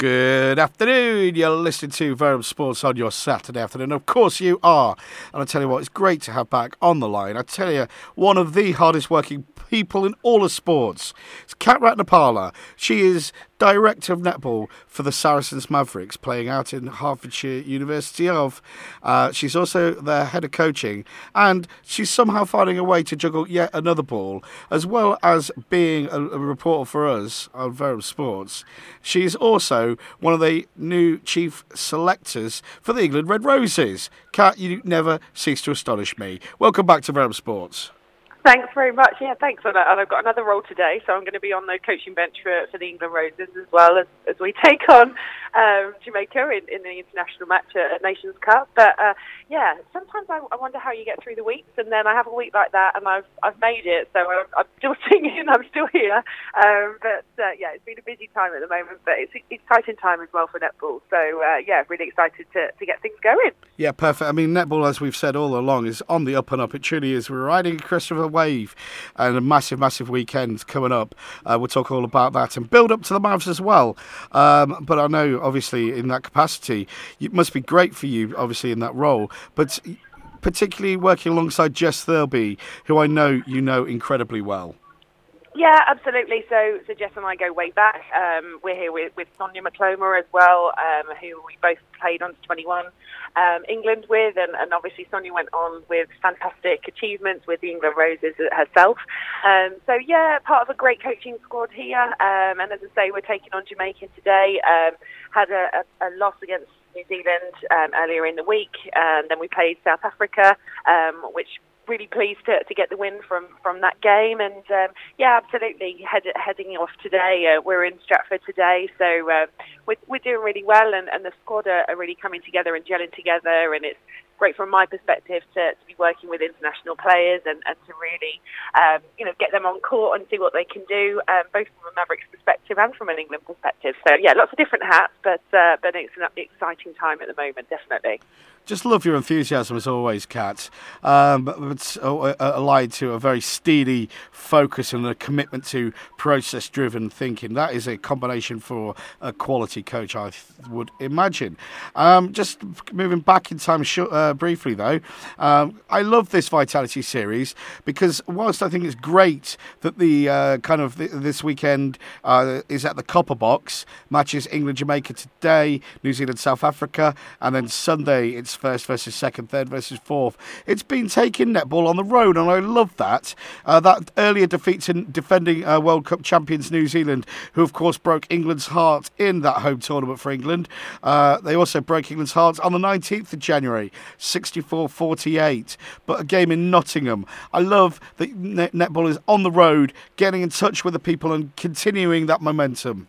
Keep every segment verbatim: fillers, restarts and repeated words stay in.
Good afternoon. You're listening to Verum Sports on your Saturday afternoon. Of course you are. And I tell you what, it's great to have back on the line. I tell you, one of the hardest working people in all of sports. It's Kat Ratnapala. She is Director of Netball for the Saracens Mavericks, playing out in Hertfordshire University of. Uh, she's also their head of coaching, and she's somehow finding a way to juggle yet another ball, as well as being a, a reporter for us on Verum Sports. She's also one of the new chief selectors for the England Red Roses. Kat, you never cease to astonish me. Welcome back to Verum Sports. Thanks very much. Yeah, thanks. And I've got another role today, so I'm going to be on the coaching bench for, for the England Roses as well as, as we take on um, Jamaica in, in the international match at Nations Cup. But uh, yeah, sometimes I, I wonder how you get through the weeks, and then I have a week like that, and I've I've made it. So I'm, I'm still singing, I'm still here. Um, but uh, yeah, it's been a busy time at the moment, but it's an exciting time as well for netball. So uh, yeah, really excited to, to get things going. Yeah, perfect. I mean, netball, as we've said all along, is on the up and up. It truly is. We're riding Christopher wave and a massive, massive weekend coming up. Uh, we'll talk all about that and build up to the Mavs as well. Um, but I know, obviously, in that capacity, it must be great for you, obviously, in that role. But particularly working alongside Jess Thirlby, who I know you know incredibly well. Yeah, absolutely. So, so Jess and I go way back. Um, we're here with, with Sonia McClomar as well, um, who we both played under twenty-one um, England with, and, and obviously Sonia went on with fantastic achievements with the England Roses herself. Um, so yeah, part of a great coaching squad here. Um, and as I say, we're taking on Jamaica today. Um, had a, a, a loss against New Zealand um, earlier in the week, and then we played South Africa, um, which really pleased to, to get the win from, from that game. And um, yeah, absolutely head, heading off today. Uh, we're in Stratford today, so uh, we're, we're doing really well, and, and the squad are, are really coming together and gelling together, and it's great from my perspective to, to be working with international players and, and to really um, you know, get them on court and see what they can do, um, both from a Mavericks perspective and from an England perspective. So yeah, lots of different hats, but uh, but it's an exciting time at the moment, definitely. Just love your enthusiasm as always, Kat. Um, but uh, allied to a very steely focus and a commitment to process-driven thinking. That is a combination for a quality coach, I th- would imagine. Um, just moving back in time sh- uh, briefly, though, um, I love this Vitality series because whilst I think it's great that the uh, kind of th- this weekend uh, is at the Copper Box, matches England-Jamaica today, New Zealand-South Africa, and then Sunday it's first versus second, third versus fourth. It's been taking netball on the road, and I love that. Uh, that earlier defeat in defending uh, World Cup champions New Zealand, who of course broke England's heart in that home tournament for England. Uh, they also broke England's heart on the nineteenth of January, sixty-four forty-eight. But a game in Nottingham. I love that net- netball is on the road, getting in touch with the people and continuing that momentum.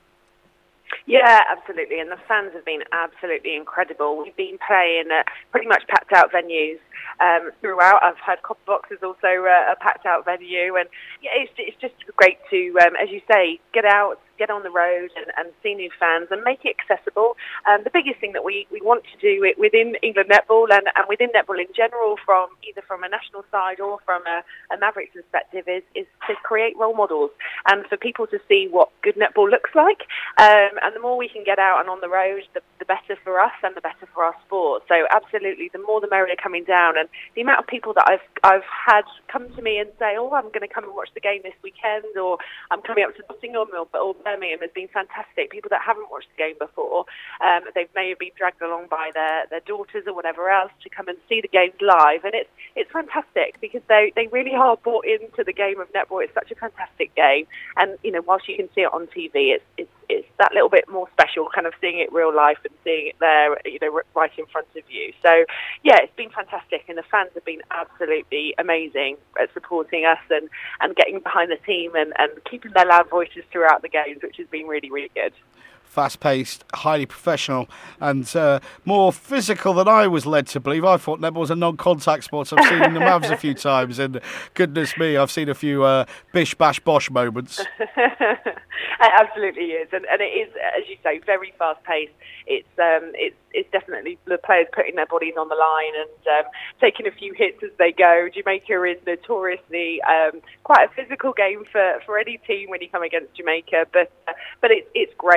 Yeah, absolutely, and the fans have been absolutely incredible. We've been playing at pretty much packed out venues um, throughout. I've had Copper Box is also uh, a packed out venue, and yeah, it's, it's just great to, um, as you say, get out, get on the road and, and see new fans and make it accessible. Um, the biggest thing that we, we want to do it within England Netball and, and within netball in general, from either from a national side or from a, a Mavericks perspective, is, is to create role models and for people to see what good netball looks like. Um, and the more we can get out and on the road, the, the better for us and the better for our sport. So absolutely, the more the merrier coming down. And the amount of people that I've I've had come to me and say, oh, I'm going to come and watch the game this weekend, or I'm coming up to Nottingham or, or Birmingham, has been fantastic. People that haven't watched the game before, um, they may have been dragged along by their, their daughters or whatever else to come and see the games live, and it's it's fantastic because they, they really are bought into the game of netball. It's such a fantastic game, and you know, whilst you can see it on T V, it's it's it's that little bit more special, kind of seeing it real life and seeing it there, you know, right in front of you. So yeah, it's been fantastic, and the fans have been absolutely amazing at supporting us and, and getting behind the team and, and keeping their loud voices throughout the games, which has been really, really good. Fast-paced, highly professional, and uh, more physical than I was led to believe. I thought netball was a non-contact sport. I've seen the Mavs a few times, and goodness me, I've seen a few uh, bish, bash, bosh moments. It absolutely is, and, and it is, as you say, very fast-paced. It's um, it's it's definitely the players putting their bodies on the line and um, taking a few hits as they go. Jamaica is notoriously um, quite a physical game for, for any team when you come against Jamaica, but uh, but it's it's great, and,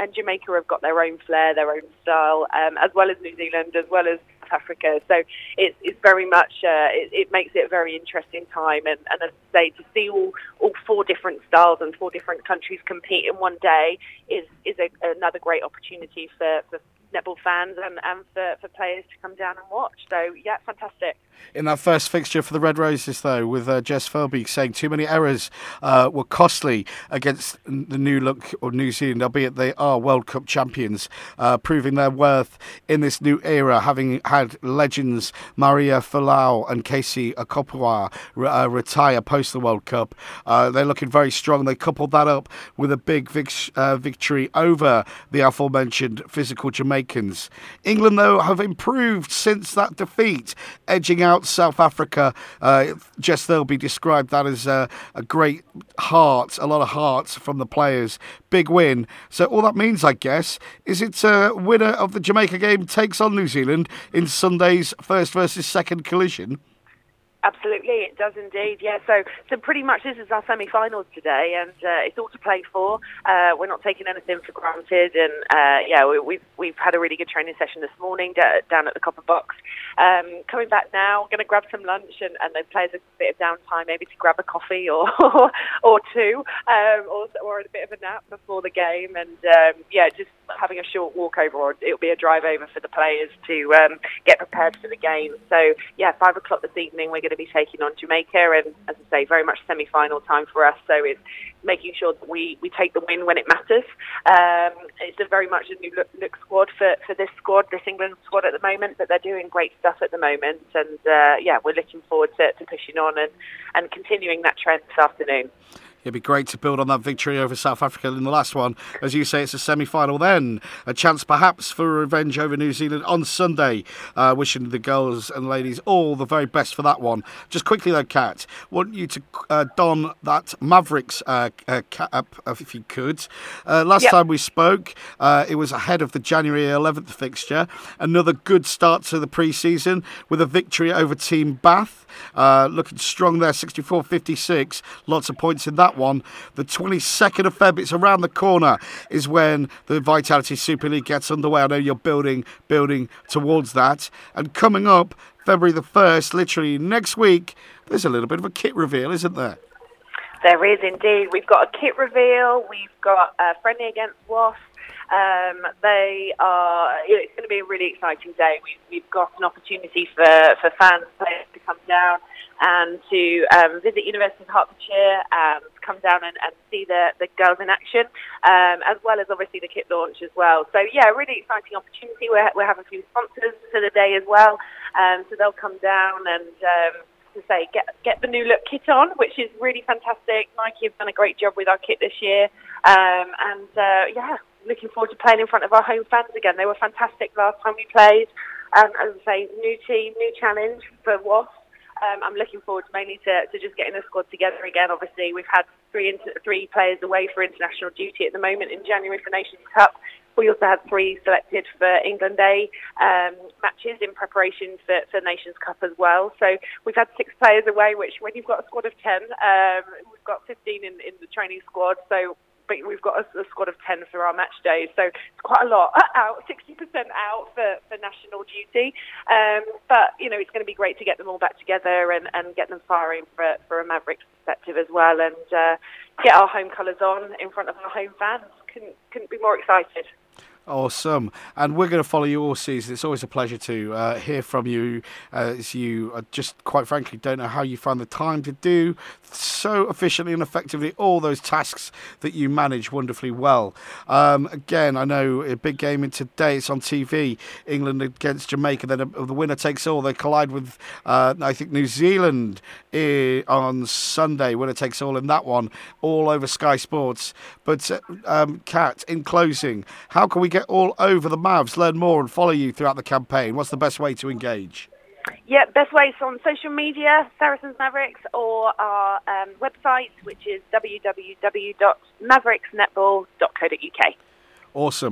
and Jamaica have got their own flair, their own style, um, as well as New Zealand, as well as South Africa. So it's, it's very much, uh, it, it makes it a very interesting time. And, and as I say, to see all, all four different styles and four different countries compete in one day is, is a, another great opportunity for, for netball fans and, and for, for players to come down and watch. So, yeah, fantastic. In that first fixture for the Red Roses, though, with uh, Jess Philby saying too many errors uh, were costly against the new look of New Zealand, albeit they are World Cup champions, uh, proving their worth in this new era, having had legends Maria Folau and Casey Akopua uh, retire post the World Cup. Uh, they're looking very strong. They coupled that up with a big vic- uh, victory over the aforementioned physical Jamaicans. England, though, have improved since that defeat, edging out South Africa. Uh, Jess Thirlby described that as a, a great heart, a lot of hearts from the players. Big win. So all that means, I guess, is it's a winner of the Jamaica game takes on New Zealand in Sunday's first versus second collision. Absolutely, it does indeed. Yeah, so so pretty much this is our semi-finals today, and uh, it's all to play for. Uh, we're not taking anything for granted, and uh, yeah, we, we've we've had a really good training session this morning d- down at the Copper Box. Um, coming back now, going to grab some lunch, and, and the players have a bit of downtime, maybe to grab a coffee or or two, um, or or a bit of a nap before the game, and um, yeah, just having a short walk over, or it'll be a drive over for the players to um, get prepared for the game. So yeah, five o'clock this evening we're going to be taking on Jamaica, and as I say, very much semi-final time for us. So it's making sure that we, we take the win when it matters. Um, it's a very much a new look, look squad for, for this squad, this England squad at the moment, but they're doing great stuff at the moment. And uh, yeah, we're looking forward to, to pushing on and, and continuing that trend this afternoon. It'd be great to build on that victory over South Africa in the last one. As you say, it's a semi-final then. A chance perhaps for revenge over New Zealand on Sunday. Uh, wishing the girls and ladies all the very best for that one. Just quickly though, Kat, want you to uh, don that Mavericks uh, uh, cap if you could. Uh, last yep. time we spoke, uh, it was ahead of the January eleventh fixture. Another good start to the pre-season with a victory over Team Bath. Uh, looking strong there, sixty-four fifty-six. Lots of points in that one. The twenty-second of February, it's around the corner, is when the Vitality Super League gets underway. I know you're building building towards that. And coming up, February the first, literally next week, there's a little bit of a kit reveal, isn't there? There is indeed. We've got a kit reveal. We've got a friendly against W A S P. Um, they are. It's going to be a really exciting day. We've, we've got an opportunity for, for fans, players to come down and to um, visit University of Hertfordshire and come down and, and see the, the girls in action, um, as well as obviously the kit launch as well. So yeah, really exciting opportunity. We're, we're having a few sponsors for the day as well, um, so they'll come down and. Um, to say, get get the new look kit on, which is really fantastic. Nike have done a great job with our kit this year. Um, and, uh, yeah, looking forward to playing in front of our home fans again. They were fantastic last time we played. Um, as I say, new team, new challenge for W A S P. Um, I'm looking forward mainly to, to just getting the squad together again. Obviously, we've had three inter- three players away for international duty at the moment in January for Nations Cup. We also had three selected for England A um, matches in preparation for, for Nations Cup as well. So we've had six players away, which when you've got a squad of ten, um, we've got fifteen in, in the training squad. So but we've got a, a squad of ten for our match days. So it's quite a lot out, sixty percent out for, for national duty. Um, but, you know, it's going to be great to get them all back together and, and get them firing for, for a Mavericks perspective as well, and uh, get our home colours on in front of our home fans. Couldn't, couldn't be more excited. Awesome. And we're going to follow you all season. It's always a pleasure to uh, hear from you, uh, as you uh, just quite frankly don't know how you find the time to do so efficiently and effectively all those tasks that you manage wonderfully well. Um, again, I know a big game in today. It's on T V. England against Jamaica. Then uh, the winner takes all. They collide with, uh, I think, New Zealand uh, on Sunday. Winner takes all in that one. All over Sky Sports. But, uh, um, Kat, in closing, how can we get all over the Mavs, learn more and follow you throughout the campaign? What's the best way to engage? Yeah, best way is on social media, Saracens Mavericks, or our um, website, which is w w w dot mavericks netball dot co dot u k. Awesome.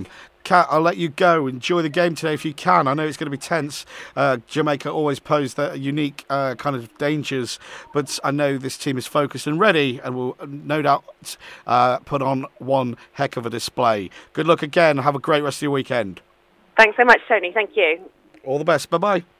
Kat, I'll let you go. Enjoy the game today if you can. I know it's going to be tense. Uh, Jamaica always pose their unique uh, kind of dangers, but I know this team is focused and ready and will no doubt uh, put on one heck of a display. Good luck again. Have a great rest of your weekend. Thanks so much, Tony. Thank you. All the best. Bye-bye.